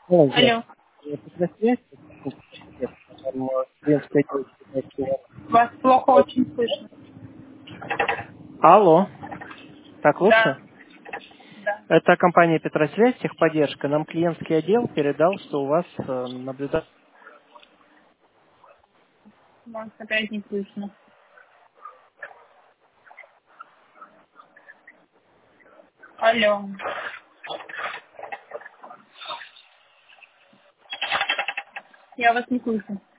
Алло, Алло, здравствуйте. Это связь? Клиентская девушка. вас плохо очень слышно. Алло, так лучше? Да, да. Это компания Петросвязь, техподдержка. Нам клиентский отдел передал, что у вас наблюдается... Вас опять не слышно. Алло, я вас не слышу.